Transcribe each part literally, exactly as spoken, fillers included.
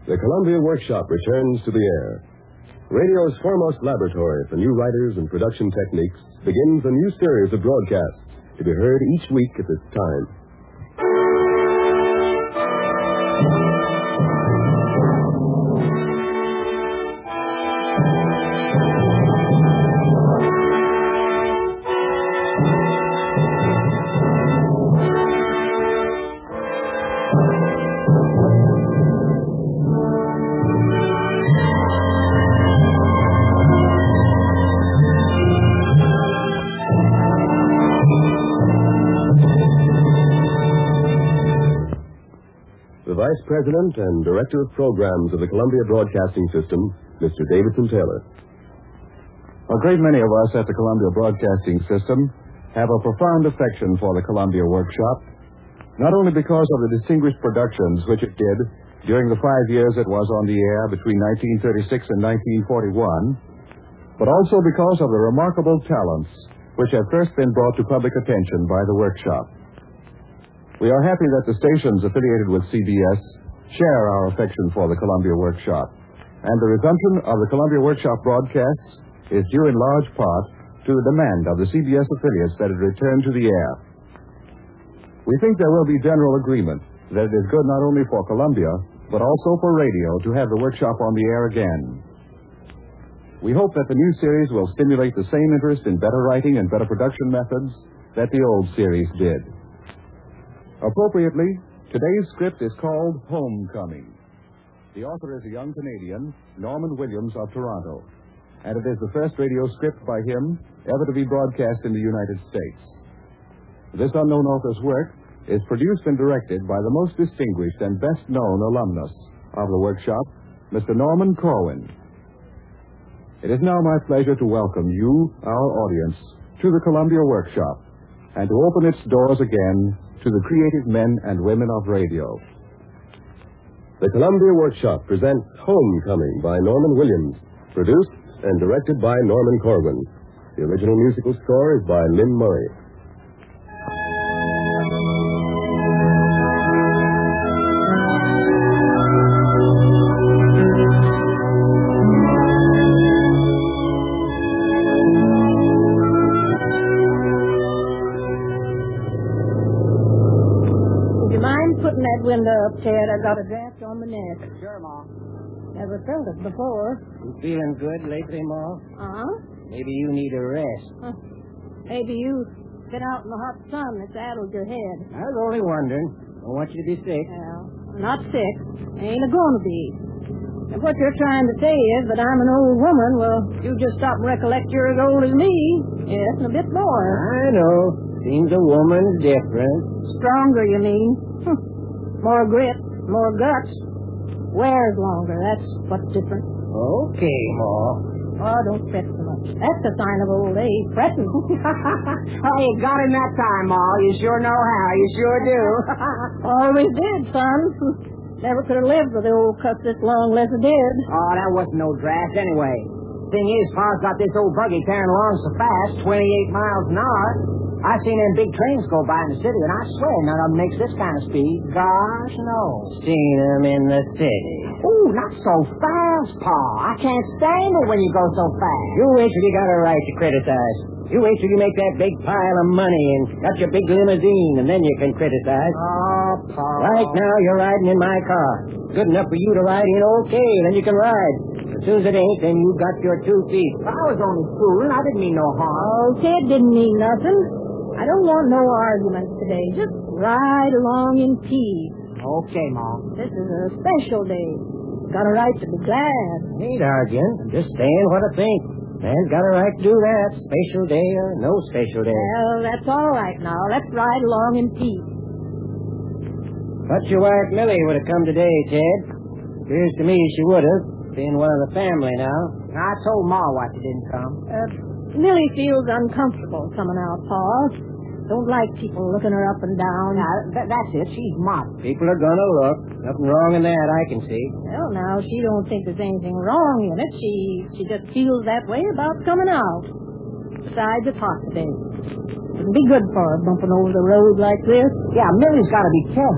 The Columbia Workshop returns to the air. Radio's foremost laboratory for new writers and production techniques begins a new series of broadcasts to be heard each week at this time. Vice President and Director of Programs of the Columbia Broadcasting System, Mister Davidson Taylor. A great many of us at the Columbia Broadcasting System have a profound affection for the Columbia Workshop, not only because of the distinguished productions which it did during the five years it was on the air between nineteen thirty-six and nineteen forty-one, but also because of the remarkable talents which have first been brought to public attention by the Workshop. We are happy that the stations affiliated with C B S share our affection for the Columbia Workshop, and the resumption of the Columbia Workshop broadcasts is due in large part to the demand of the C B S affiliates that it return to the air. We think there will be general agreement that it is good not only for Columbia, but also for radio to have the Workshop on the air again. We hope that the new series will stimulate the same interest in better writing and better production methods that the old series did. Appropriately, today's script is called Homecoming. The author is a young Canadian, Norman Williams of Toronto, and it is the first radio script by him ever to be broadcast in the United States. This unknown author's work is produced and directed by the most distinguished and best-known alumnus of the Workshop, Mister Norman Corwin. It is now my pleasure to welcome you, our audience, to the Columbia Workshop, and to open its doors again to the creative men and women of radio. The Columbia Workshop presents Homecoming by Norman Williams, produced and directed by Norman Corwin. The original musical score is by Lynn Murray. Window up, Ted. I got a draft on my neck. Sure, Ma. Never felt it before. You feeling good lately, Ma? Uh-huh. Maybe you need a rest. Huh. Maybe you get out in the hot sun that's addled your head. I was only wondering. Don't want you to be sick. Well, I'm not sick. Ain't a going to be. If what you're trying to say is that I'm an old woman, well, you just stop and recollect you're as old as me. Yes, and a bit more. I know. Seems a woman's different. Stronger, you mean? More grit, more guts. Wears longer, that's what's different. Okay, Ma. Oh, don't fret so much. That's a sign of old age, fretting. Oh, you got him that time, Ma. You sure know how. You sure do. Always did, son. Never could have lived with the old cuss this long unless I did. Oh, that wasn't no draft anyway. Thing is, Pa's got this old buggy carrying along so fast, twenty-eight miles an hour. I've seen them big trains go by in the city, and I swear none of them makes this kind of speed. Gosh, no. Seen them in the city. Oh, not so fast, Pa. I can't stand it when you go so fast. You wait till you got a right to criticize. You wait till you make that big pile of money and got your big limousine, and then you can criticize. Oh, Pa. Right now, you're riding in my car. Good enough for you to ride in, okay, then you can ride. As soon as it ain't, then you got your two feet. I was only fooling. I didn't mean no harm. Oh, Ted didn't mean nothing. I don't want no arguments today. Just ride along in peace. Okay, Mom. This is a special day. Got a right to be glad. Ain't arguing. I'm just saying what I think. Man's got a right to do that. Special day or no special day. Well, that's all right now. Let's ride along in peace. Thought your wife Millie would have come today, Ted. Appears to me she would have. Being one of the family now. I told Ma why she didn't come. Uh, Millie feels uncomfortable coming out, Pa. Don't like people looking her up and down. Now, th- that's it. She's modest. People are gonna look. Nothing wrong in that, I can see. Well, now, she don't think there's anything wrong in it. She she just feels that way about coming out. Besides, it's hot today. It'd be good for her bumping over the road like this. Yeah, Millie's got to be careful.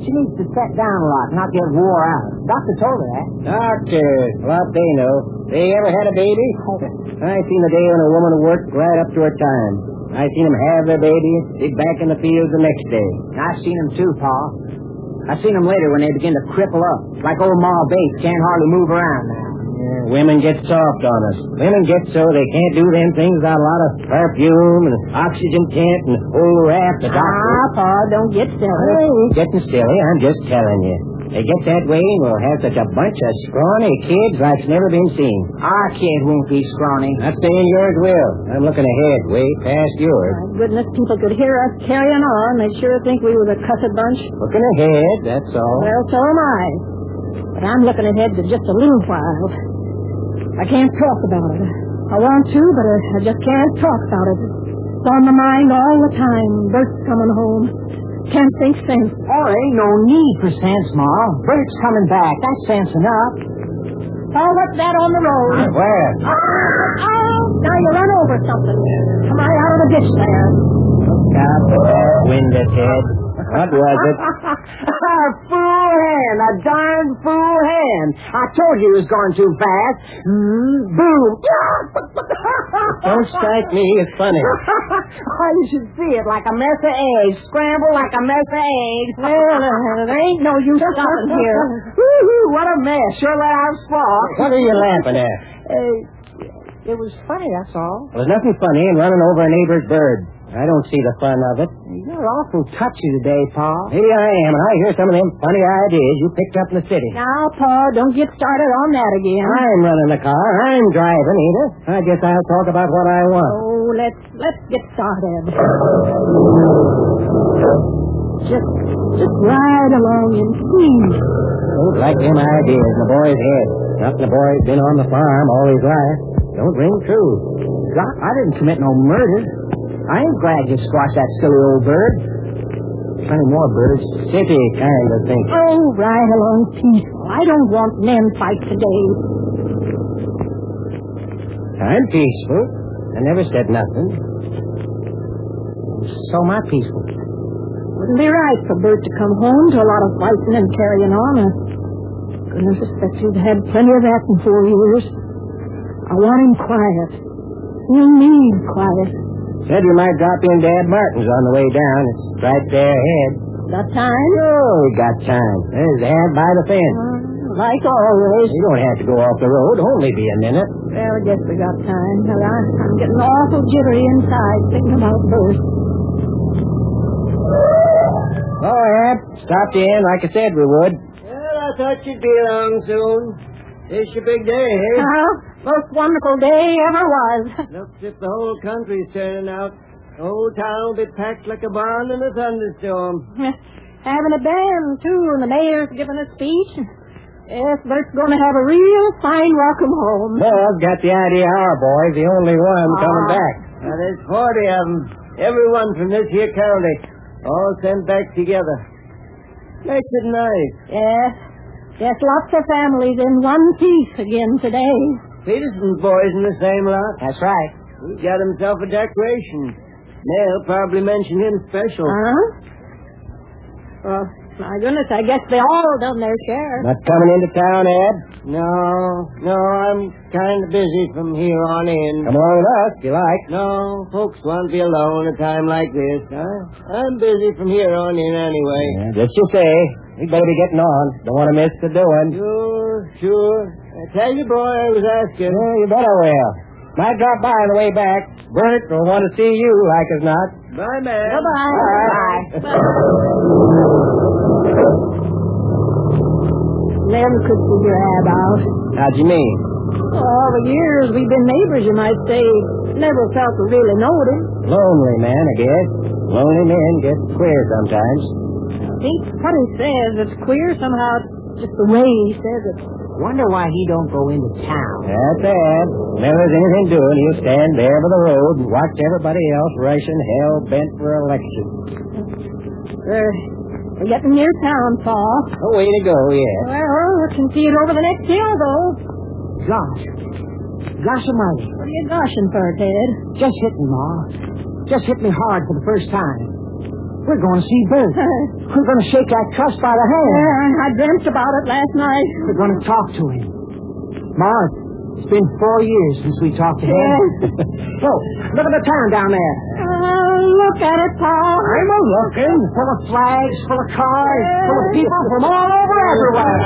She needs to set down a lot, not get wore out. Doctor told her that. Doctors, what they know. They ever had a baby? I seen the day when a woman worked right up to her time. I seen them have their baby, be back in the fields the next day. And I've seen them too, Pa. I seen them later when they begin to cripple up. Like old Ma Bates can't hardly move around now. Yeah, women get soft on us. Women get so they can't do them things without a lot of perfume and oxygen tent and old raft of doctor. Ah, Pa, don't get silly. I ain't getting silly. I'm just telling you. They get that way and we'll have such a bunch of scrawny kids like's never been seen. Our kid won't be scrawny. Not saying yours will. I'm looking ahead, way past yours. My goodness, people could hear us carrying on. They'd sure think we was a cussed bunch. Looking ahead, that's all. Well, so am I. But I'm looking ahead to just a little while. I can't talk about it. I want to, but I, I just can't talk about it. It's on my mind all the time. Bert's coming home. Can't think sense. Oh, there ain't no need for sense, Ma. Bert's coming back. That's sense enough. Oh, what's that on the road? Where? Oh, oh, now you run over something. Come right out of the ditch there. Look out for that window, Ted. What was it? A fool hand. A darn fool hand. I told you it was going too fast. Mm, boom. Don't strike me. It's funny. Oh, you should see it like a mess of eggs. Scrambled like a mess of eggs. Well, uh, there ain't no use stopping here. Woo-hoo, what a mess. Sure let out a spark. What are you laughing at? Uh, it was funny, that's all. There's nothing funny in running over a neighbor's bird. I don't see the fun of it. You're awful touchy today, Pa. Maybe I am, and I hear some of them funny ideas you picked up in the city. Now, Pa, don't get started on that again. I'm running the car. I'm driving, either. I guess I'll talk about what I want. Oh, let's let's get started. Just just ride along and see. Don't like them ideas in the boy's head. Not the boy's been on the farm all his life. Don't ring true. Doc, I didn't commit no murder. I ain't glad you squashed that silly old bird. Plenty more birds. City kind of thing. Oh, ride along peaceful. I don't want men fight today. I'm peaceful. I never said nothing. So am I peaceful. Wouldn't be right for Bert to come home to a lot of fighting and carrying on. Uh, goodness, I suspect he's had plenty of that in four years. I want him quiet. He'll need quiet. Said you might drop in Dad Martin's on the way down. It's right there ahead. Got time? Oh, we got time. There's Dad by the fence. Uh, like always. You don't have to go off the road. Only be a minute. Well, I guess we got time. Well, I, I'm getting awful jittery inside thinking about Bert. Go ahead. Stopped in like I said we would. Well, I thought you'd be along soon. It's your big day, eh? Huh? Most wonderful day ever was. Looks as if the whole country's turning out. The whole town will be packed like a barn in a thunderstorm. Having a band, too, and the mayor's giving a speech. Yes, Bert's going to have a real fine welcome home. Well, got the idea our boy's the only one coming Ah. back. Now, there's forty of them. Everyone from this here county. All sent back together. Makes it nice. Yes. Yes, lots of families in one piece again today. Peterson's boys in the same lot. That's right. He got himself a decoration. They'll probably mention him special. Huh? Well, my goodness, I guess they all done their share. Not coming into town, Ed? No, no, I'm kind of busy from here on in. Come along with us, if you like. No, folks won't be alone at a time like this. Huh? I'm busy from here on in anyway. Yeah, just you say. We better be getting on. Don't want to miss the doing. Sure, sure. I tell you, boy, I was asking. Yeah, you better will. Might drop by on the way back. Bert will want to see you, like as not. Bye, man. Bye-bye. Bye. Never could figure Ab out. How'd you mean? All the years we've been neighbors, you might say, never felt to really knowed him. Lonely man, I guess. Lonely men get queer sometimes. I think what he says, it's queer somehow. It's just the way he says it. Wonder why he don't go into town. That's it. Whenever there's anything doing, he'll stand there by the road and watch everybody else rushing hell-bent for election. We're, we're getting near town, Paul. Oh, way to go, yeah. Well, we can see it over the next hill, though. Gosh. Gosh almighty. What are you gushing for, Ted? Just hit me, Ma. Just hit me hard for the first time. We're going to see Bert. We're going to shake that trust by the hand. Yeah, I dreamt about it last night. We're going to talk to him. Ma, it's been four years since we talked to him. Yeah. Whoa, look at the town down there. Uh, look at it, Paul. I'm a looking. Full of flags, full of cars, Yeah. full of people from all over everywhere.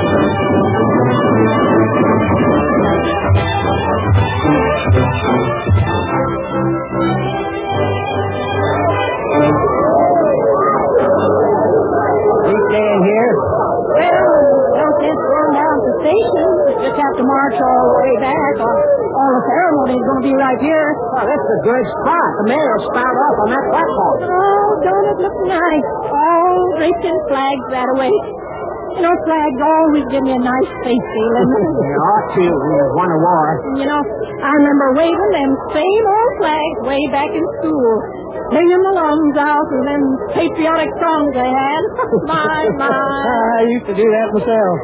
We staying here? Well, don't just run down to the station. Just have to march all the way back. Or all the ceremony's going to be right here. Oh, that's a good spot. The mayor will spout off on that platform. Oh, don't it look nice? All draped in flags that way. You know, flags always give me a nice face feeling. They ought to. We have won a war. You know, I remember waving them same old flags way back in school. Singing the lungs out and them patriotic songs they had. My, my. I used to do that myself.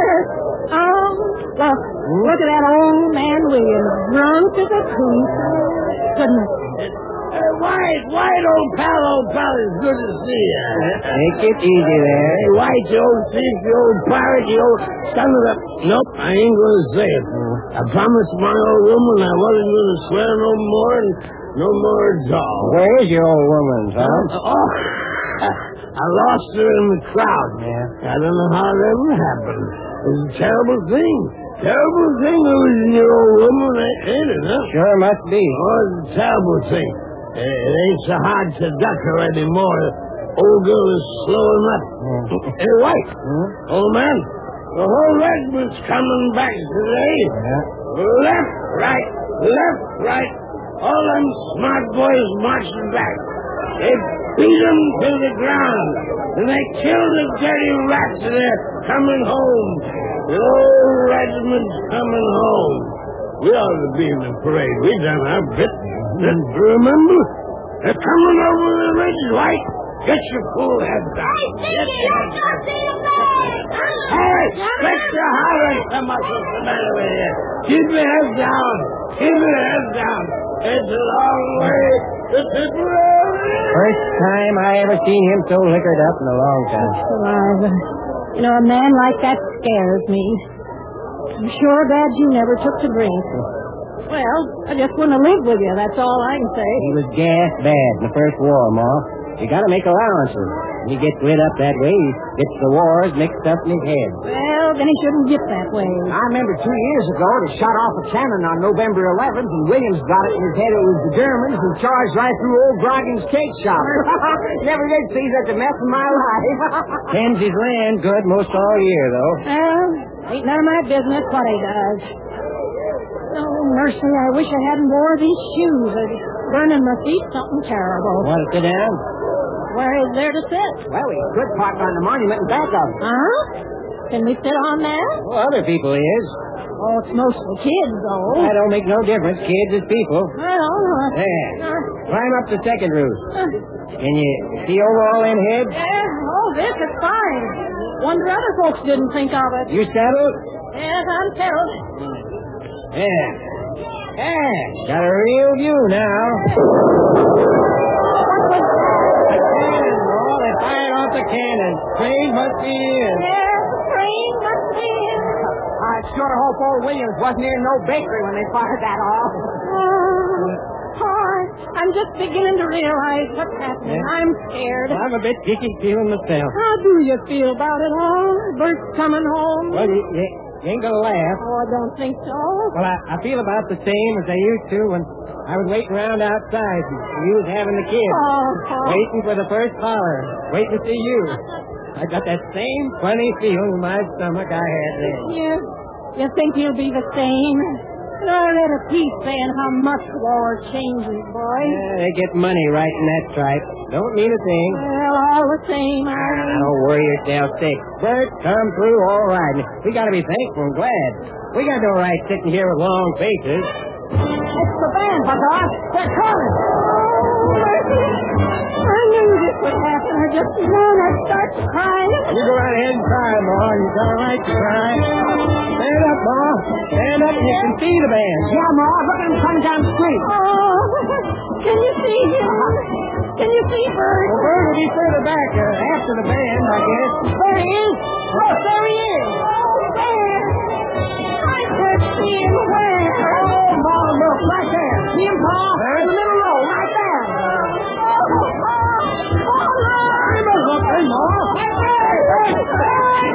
um, look, look at that old man Williams, drunk as a coot. Goodness. Uh, White, White, old pal, old pal, it's good to see you. Take it easy there. Hey, White, you old thief, you old pirate, you old son of a... Nope, I ain't going to say it. I promised my old woman I wasn't going to swear no more and no more at all. Where's your old woman, Tom? Oh, I lost her in the crowd. Yeah. I don't know how it ever happened. It's a terrible thing. Terrible thing losing your old woman, ain't it, huh? Sure must be. Oh, it's a terrible thing. Uh, It ain't so hard to duck her anymore. Old girl is slowing up. Hey, White, old man, the whole regiment's coming back today. Yeah. Left, right, left, right. All them smart boys marching back. They beat 'em to the ground. And they killed the dirty rats and they're coming home. The old regiment's coming home. We ought to be in the parade. We done our bit. Remember? They're coming over the ridge, White. Get your cool heads down. Get your heads down. Hey, quit your hollering so much. What's the matter with you? Keep your heads down. Keep your heads down. It's a long way to Tipperary. First time I ever seen him so liquored up in a long time. Eliza, you know, a man like that scares me. I'm sure glad you never took to drink. Well, I just wouldn't have lived with you, that's all I can say. He was gas bad in the first war, Ma. You gotta make allowances. When he gets lit up that way, he gets the wars mixed up in his head. Well, then he shouldn't get that way. I remember two years ago they shot off a cannon on November eleventh, and Williams got it in his head it was the Germans and charged right through old Groggin's cake shop. Never did see such a mess in my life. Tends his land good most all year, though. Well, ain't none of my business what he does. Oh, mercy, I wish I hadn't wore these shoes. It's burning my feet something terrible. Want to sit down? Where is there to sit? Well, we could park on the monument in back of it. Huh? Can we sit on that? Well, other people is. Oh, it's mostly kids, though. That don't make no difference. Kids is people. Well, uh, There. uh, Climb up the second roof. uh, Can you see over all them heads? yeah, oh, this is fine. Wonder other folks didn't think of it. You settled? Yes, I'm settled. Yeah. Yeah. Got a real view now. What was A cannon, all they fired off the cannon. Train must be in. Yes, the train must be in. I sure hope old Williams wasn't near no bakery when they fired that off. Oh, oh, I'm just beginning to realize what's happening. I'm scared. I'm a bit kicky feeling myself. How do you feel about it all? Bert's coming home? Well, you, you, you ain't gonna laugh. Oh, I don't think so. Well, I, I feel about the same as I used to when I was waiting around outside and you was having the kids. Oh, oh. Waiting for the first holler. Waiting to see you. I got that same funny feeling in my stomach I had then. You, you think you'll be the same? And I read a piece saying how much war changes, boy. Yeah, they get money writing that tripe. Don't mean a thing. Well, all the same, I... Ah, don't worry yourself sick. Bert, come through all right. We gotta be thankful and glad. We got no right sitting here with long faces. It's the band, Buckeye. They're coming. Oh, mercy. I knew this would happen. I just want to start crying. You go right ahead and cry, Ma. You got a right to cry. Stand up, Ma. Stand up and you can see the band. Yeah, Ma. Look at him coming down the street. Oh, can you see him? Can you see Bert? Well, Bert will be further back uh, after the band, I guess. There he is. Look, there he is. Where? I can't see him. Where? Oh, Ma, look, right there. See him, Pa? Huh? In the middle row, right there. Oh, Pa. Oh, no. Look, hey, Ma. Hey, hey, hey.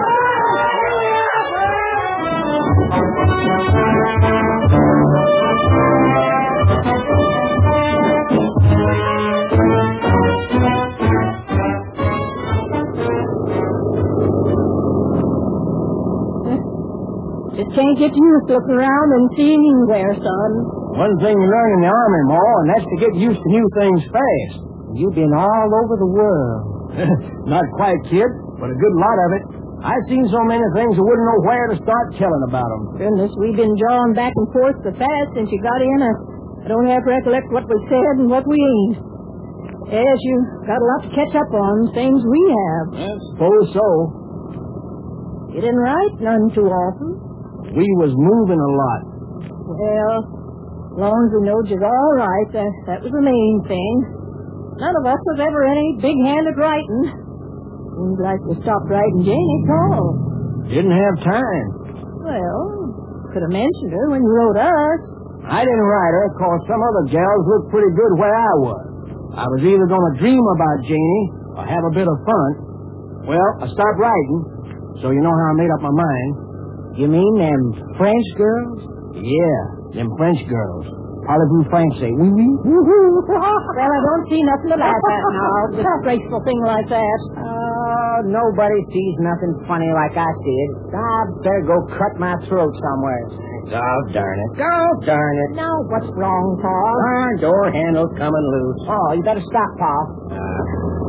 Just can't get used to looking around and seeing you there, son. One thing you learn in the Army, Ma, and that's to get used to new things fast. You've been all over the world. Not quite, kid, but a good lot of it. I've seen so many things I wouldn't know where to start telling about them. Goodness, we've been drawing back and forth so fast since you got in. I, I don't have to recollect what we said and what we ain't. Yes, you got a lot to catch up on, same as we have. I suppose so. You didn't write none too often. We was moving a lot. Well, as long as we knowed you're all right, that, that was the main thing. None of us was ever any big hand at writing. Seems like we stopped writing Janie at all. Didn't have time. Well, could have mentioned her when you wrote us. I didn't write her because some other gals looked pretty good where I was. I was either going to dream about Janie or have a bit of fun. Well, I stopped writing, so you know how I made up my mind. You mean them French girls? Yeah, them French girls. Parlez-vous Francais? Oui, oui. Well, I don't see nothing to laugh at now. Disgraceful thing like that. Oh, nobody sees nothing funny like I see it. I better go cut my throat somewhere. Oh, darn it. Oh, darn it. Now, what's wrong, Paul? Our door handle's coming loose. Oh, you better stop, Paul. Uh,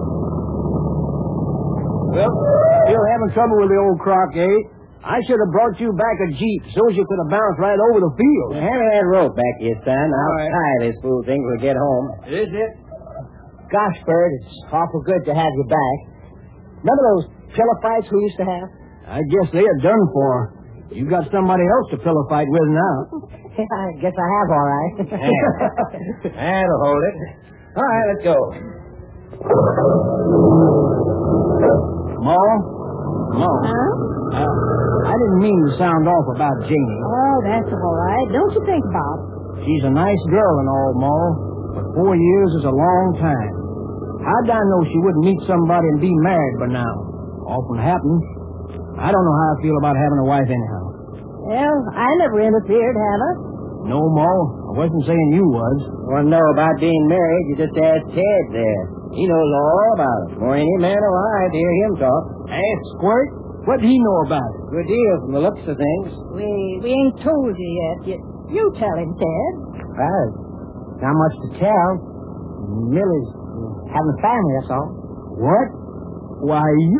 Well, still having trouble with the old crock, eh? I should have brought you back a Jeep so you could have bounced right over the field. hand me that rope back here, son. I'll All right. tie this fool thing when we get home. Is it? Gosh, Bert, it's awful good to have you back. Remember those pillow fights we used to have? I guess they are done for. You got somebody else to pillow fight with now. I guess I have, all right. That'll hold it. All right, let's go. Ma? Ma? Huh? Uh, I didn't mean to sound off about Janie. Oh, that's all right. Don't you think about it. She's a nice girl and all, Ma, but four years is a long time. How'd I know she wouldn't meet somebody and be married by now? Often happens. I don't know how I feel about having a wife anyhow. Well, I never interfered, have I? No, Ma, I wasn't saying you was. Want to know about being married, you just ask Ted there. He knows all about it. More any man alive to hear him talk. Ask Squirt? What did he know about it? Good deal from the looks of things. We we ain't told you yet. You, you tell him, Ted. Well, not much to tell. Millie's having a family, that's all. What? Why, you...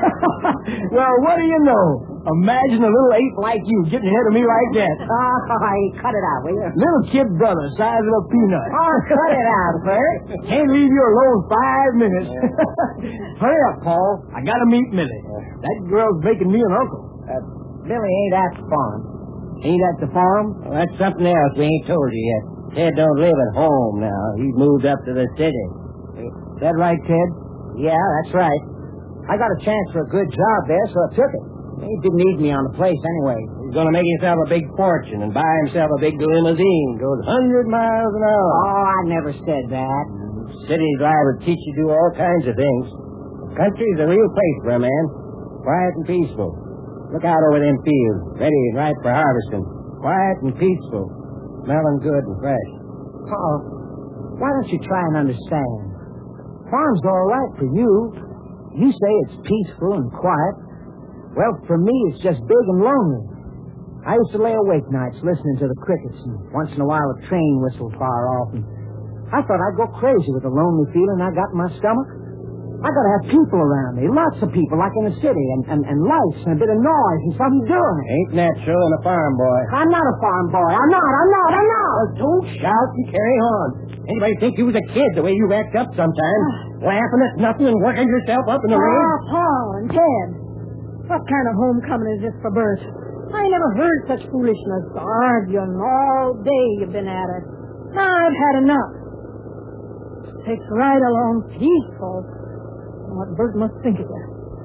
Well, what do you know? Imagine a little ape like you getting ahead of me like that. Oh, cut it out, will you? Little kid brother, size of a peanut. Oh, cut it out, Bert. Can't leave you alone five minutes. Hurry up, Paul. I gotta meet Millie. That girl's making me an uncle. Uh, Millie ain't at the farm. Ain't at the farm? Well, that's something else we ain't told you yet. Ted don't live at home now. He's moved up to the city. Is that right, Ted? Yeah, that's right. I got a chance for a good job there, so I took it. He didn't need me on the place anyway. He's going to make himself a big fortune and buy himself a big limousine. Goes one hundred miles an hour. Oh, I never said that. City's liable to teach you to do all kinds of things. The country's a real place for a man. Quiet and peaceful. Look out over them fields, ready and ripe for harvesting. Quiet and peaceful. Smelling good and fresh. Paul, why don't you try and understand? Farm's all right for you. You say it's peaceful and quiet. Well, for me, it's just big and lonely. I used to lay awake nights listening to the crickets, and once in a while a train whistled far off, and I thought I'd go crazy with the lonely feeling I got in my stomach. I gotta have people around me, lots of people, like in a city, and, and, and lights and a bit of noise and something doing. Ain't natural in a farm boy. I'm not a farm boy. I'm not, I'm not, I'm not. Well, don't shout and carry on. Anybody think you was a kid the way you act up sometimes? Laughing at nothing and working yourself up in the rain? Ah, Paul and Ted. What kind of homecoming is this for Bert? I never heard such foolishness. Arguing all day you've been at it. Now I've had enough. takes right along peaceful. What Bert must think of you.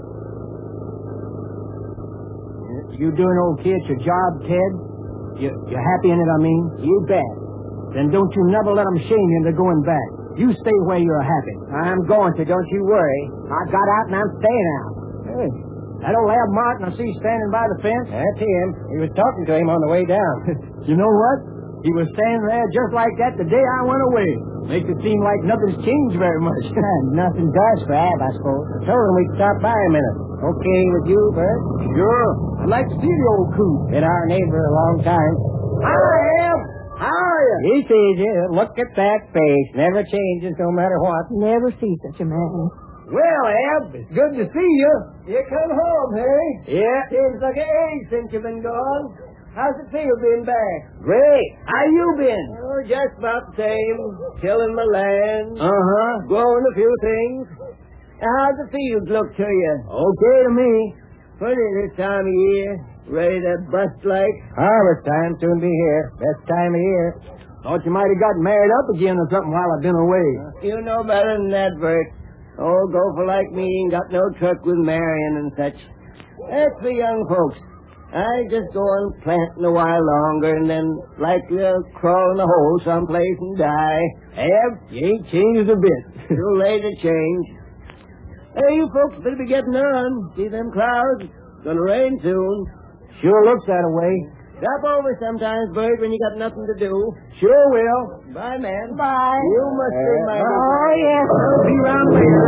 You doing okay at your job, Ted? You, you happy in it, I mean? You bet. Then don't you never let them shame you into going back. You stay where you're happy. I'm going to, don't you worry. I got out and I'm staying out. Hey, that old Ab Martin I see standing by the fence. That's him. He was talking to him on the way down. You know what? He was standing there just like that the day I went away. Makes it seem like nothing's changed very much. Nothing does for Ab, I suppose. I told him we'd stop by a minute. Okay with you, Bert? Sure. I'd like to see the old coot. Been our neighbor a long time. Hi, Ab. How are you? He sees you. Look at that face. Never changes no matter what. Never see such a man. Well, Ab, it's good to see you. You come home, hey? Yeah. Seems like an age since you've been gone. How's it feel being back? Great. How you been? Oh, just about the same. Tilling my land. Uh-huh. Growing a few things. How's the fields look to you? Okay to me. Pretty this time of year. Ready to bust like. Harvest time soon be here. Best time of year. Thought you might have got married up again or something while I've been away. You know better than that, Bert. Old gopher like me ain't got no truck with marrying and such. That's for young folks. I just go on planting a while longer and then likely to crawl in a hole someplace and die. Ab, you ain't changed a bit. Too late to change. Hey, you folks better be getting on. See them clouds? It's gonna rain soon. Sure looks that way. Stop over sometimes, Bert, when you got nothing to do. Sure will. Bye, man. Bye. You must be my... Oh, yes. I'll be around later.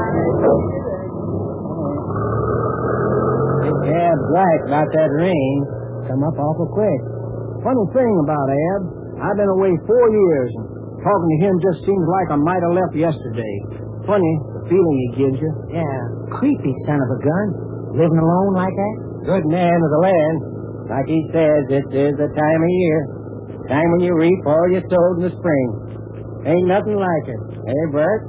Ab's right about that rain. Come up awful quick. Funny thing about Ab, I've been away four years, and talking to him just seems like I might have left yesterday. Funny, the feeling he gives you. Yeah, creepy son of a gun. Living alone like that? Good man of the land. Like he says, this is the time of year. Time when you reap all you sowed in the spring. Ain't nothing like it. Hey, Bert?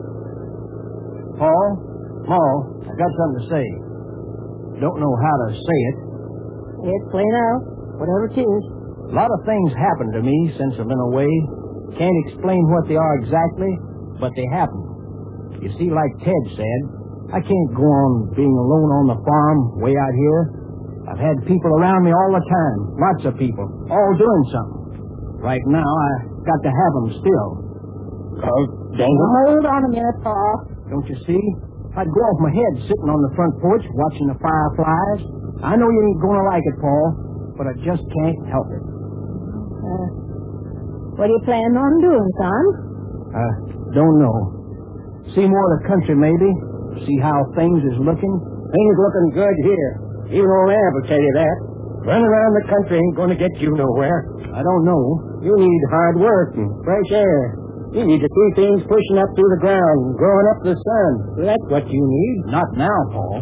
Paul, Ma, I got something to say. Don't know how to say it. It's plain out. Whatever it is. A lot of things happened to me since I've been away. Can't explain what they are exactly, but they happened. You see, like Ted said, I can't go on being alone on the farm way out here. I've had people around me all the time. Lots of people. All doing something. Right now, I got to have them still. Oh, dang it. Hold on a minute, Paul. Don't you see? I'd go off my head sitting on the front porch watching the fireflies. I know you ain't going to like it, Paul, but I just can't help it. Uh, what are you planning on doing, son? I don't know. See more of the country, maybe. See how things is looking. Things looking good here. Even old Ab will tell you that. Running around the country ain't going to get you nowhere. I don't know. You need hard work and fresh air. You need to see things pushing up through the ground and growing up the sun. That's what you need. Not now, Paul.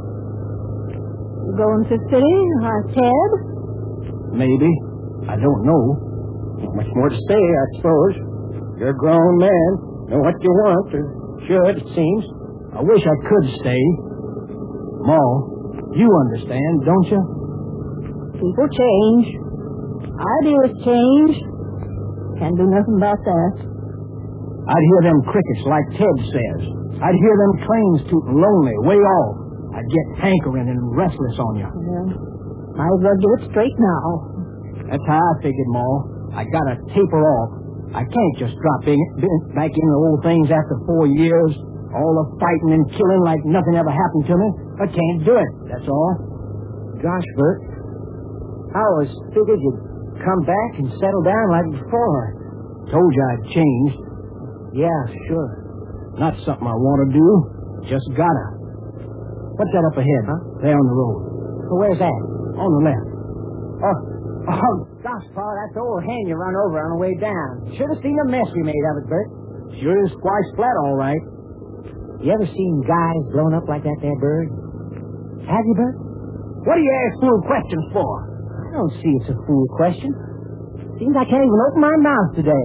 You going to the city, huh, Ted? Maybe. I don't know. Not much more to say, I suppose. You're a grown man. Know what you want, or should, it seems. I wish I could stay. Ma, you understand, don't you? People change. Ideas change. Can't do nothing about that. I'd hear them crickets like Ted says. I'd hear them trains tooting lonely, way off. I'd get hankering and restless on you. Yeah. Might as well get it straight now. That's how I figured, Ma. I gotta taper off. I can't just drop in, back in the old things after four years. All the fighting and killing like nothing ever happened to me. I can't do it, that's all. Gosh, Bert. I always figured you'd come back and settle down like before. Told you I'd changed. Yeah, sure. Not something I want to do. Just gotta. What's that up ahead, huh? There on the road. Well, where's that? On the left. Oh, oh, gosh, Paul, that's the old hen you run over on the way down. Should have seen the mess we made of it, Bert. Sure is squashed flat, all right. You ever seen guys blown up like that there, Bird? Have you, Bert? What do you ask fool questions for? I don't see it's a fool question. Seems I can't even open my mouth today.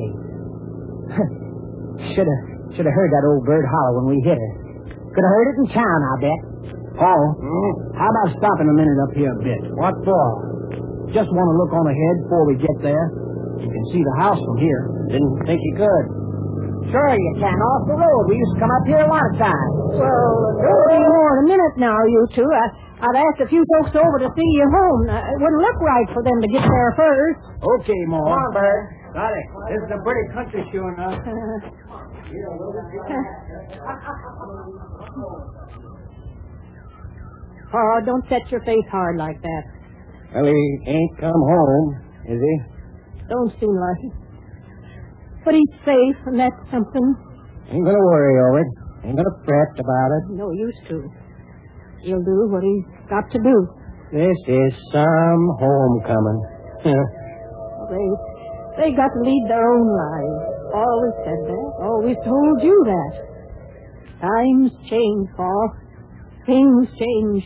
should have should have heard that old bird holler when we hit her. Could have heard it in town, I bet. Paul, mm. how about stopping a minute up here a bit? What for? Just want to look on ahead before we get there. You can see the house from here. Didn't think you could. Sure you can, off the road. We used to come up here a lot of times. Well, it'll be more in a minute now, you two. I, I've asked a few folks over to see you home. Uh, it wouldn't look right for them to get there first. Okay, Ma. Come on, Bert. Got it. This is a pretty country, sure enough. Oh, don't set your face hard like that. Well, he ain't come home, is he? Don't seem like it. But he's safe, and that's something. Ain't gonna worry over it. Ain't gonna fret about it. No use to. He'll do what he's got to do. This is some homecoming. They, they got to lead their own lives. Always said that. Always told you that. Times change, Paul. Things change.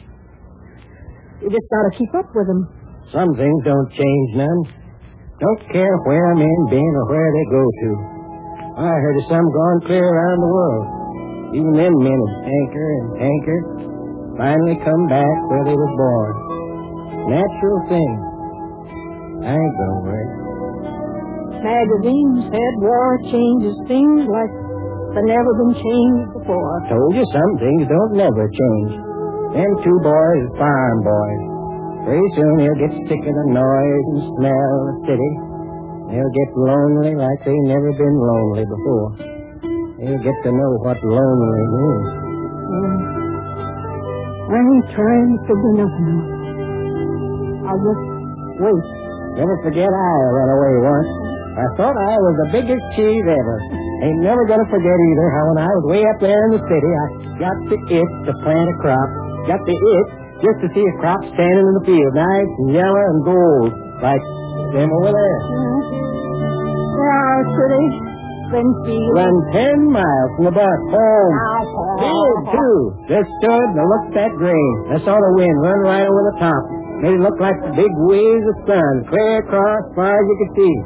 You just got to keep up with them. Some things don't change none. Don't care where men been or where they go to. I heard of some gone clear around the world. Even them men that hanker and hanker finally come back where they was born. Natural thing. I ain't gonna worry. Magazines said war changes things like they've never been changed before. Told you some things don't never change. Them two boys are farm boys. Pretty soon they'll get sick of the noise and smell of the city. They'll get lonely like they never been lonely before. They'll get to know what lonely means. Yeah. I ain't trying to figure nothing out. I'll just wait. Never forget I ran away once. I thought I was the biggest cheese ever. Ain't never gonna forget either how when I was way up there in the city, I got the it to plant a crop. Got the it just to see a crop standing in the field, nice and yellow and gold, like them over there. Yeah. They are pretty. Then fields. Run ten miles from the bus home. Now, Paul. Did, too. Just stood and looked at grain. I saw the wind run right over the top. Made it look like the big waves of sun, clear across as far as you could see.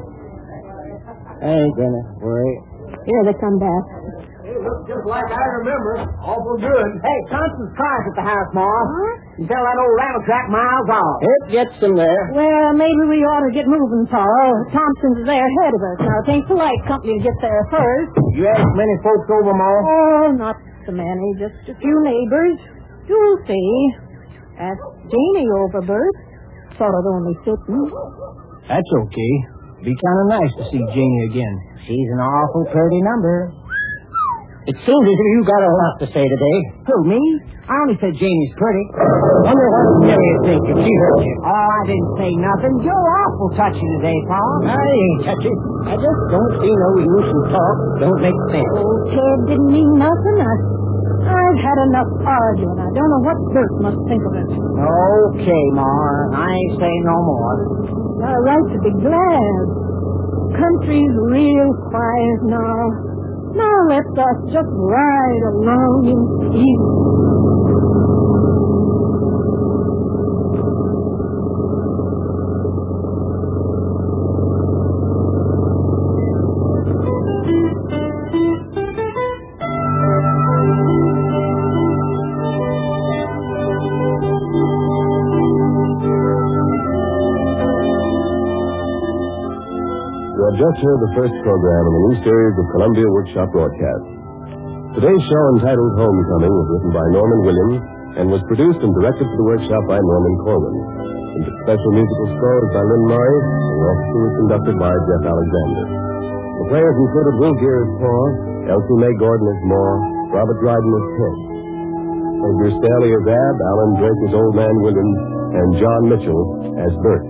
I ain't gonna worry. Here they come back. It looks just like I remember. Awful good. Hey, Thompson's car's at the house, Ma. Huh? You tell that old rattle track miles off. It gets them there. Well, maybe we ought to get moving, Paul. Thompson's there ahead of us. Now, it ain't polite company to get there first. You ask many folks over, Ma? Oh, not so many. Just a few neighbors. You'll see. Ask Janie over, Bert. Sort of only sitting. That's okay. Be kind of nice to see Janie again. She's an awful pretty number. It seems as if you got a lot to say today. Who, me? I only said Janie's pretty. Wonder what Janie think if she hurt you. Oh, I didn't say nothing. You're awful touchy today, Paul. I ain't touchy. I just don't see no use in talk. Don't make sense. Oh, Ted didn't mean nothing. I, I've had enough arguing. I don't know what Bert must think of it. Okay, Ma. I ain't saying no more. Got a right to be glad. Country's real quiet now. Now let us just ride along in peace. You have just heard the first program in the new series of Columbia Workshop broadcasts. Today's show, entitled Homecoming, was written by Norman Williams and was produced and directed for the workshop by Norman Corwin. And the special musical score is by Lynn Murray, and the orchestra was conducted by Jeff Alexander. The players included Will Gear as Paul, Elsie Mae Gordon as Ma, Robert Dryden as Ted, Edgar Staley as Ab, Alan Drake as Old Man Williams, and John Mitchell as Bert.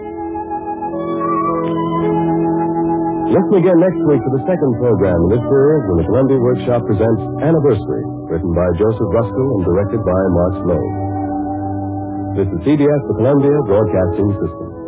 Listen again next week for the second program in this series when the Columbia Workshop presents Anniversary, written by Joseph Ruskell and directed by Mark Sloan. This is C B S, the Columbia Broadcasting System.